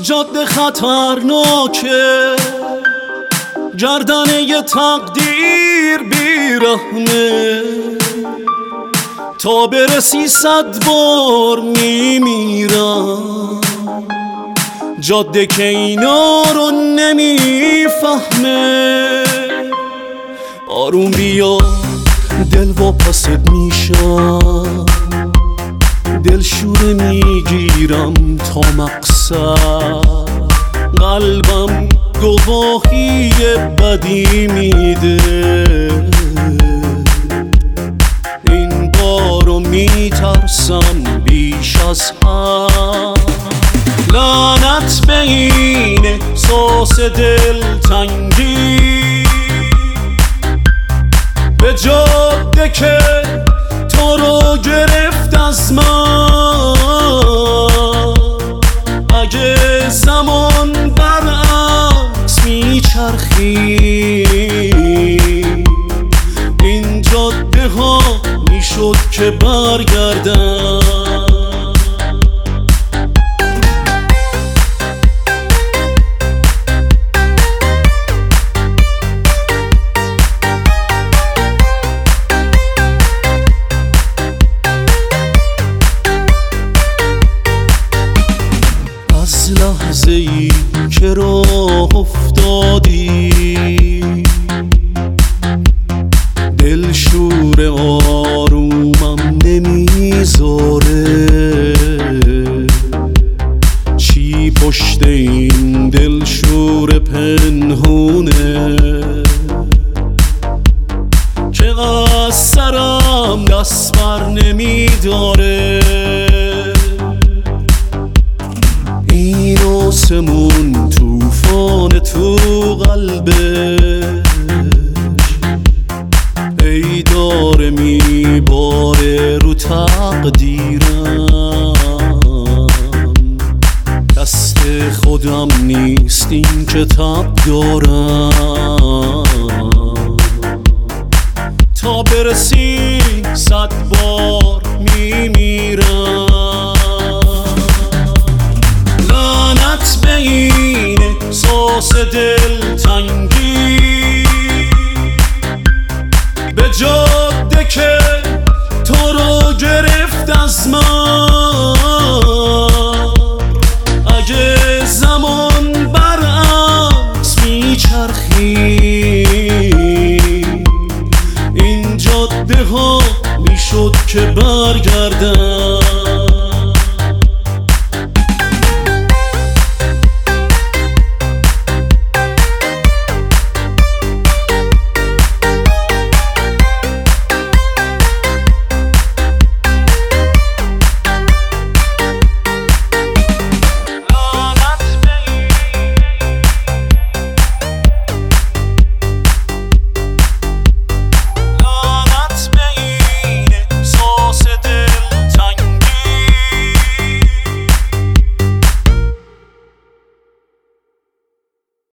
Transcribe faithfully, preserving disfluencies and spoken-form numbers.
جاده خطرناکه، گردنه ی تقدیر بیرحمه، تا برسی صد بار میمیرم. جاده که اینا رو نمیفهمه، آروم بیا دل واپست میشم، دلشوره میگیرم تا مقصد، قلبم گواهی بدی میده، این بارو میترسم بیش از هم. لعنت به این احساس دلتنگی، به جاده که تو رو گرفت از من. اگه زمان برعکس میچرخی، این جاده ها میشد که برگردم. لحظه ای که راه افتادی، دلشور آرومم نمیذاره. چی پشت این دلشور پنهونه که از سرم دست بر نمیداره. این آسمون توفان تو قلبش، ای داره میباره رو تقدیرم. دست خودم نیست این کتاب دارم، تا برسی صد بار میمیرم. به این احساس دلتنگی، به جاده که تو رو گرفت از من. اگه زمان برعکس میچرخی، این جاده ها میشد که برگردم.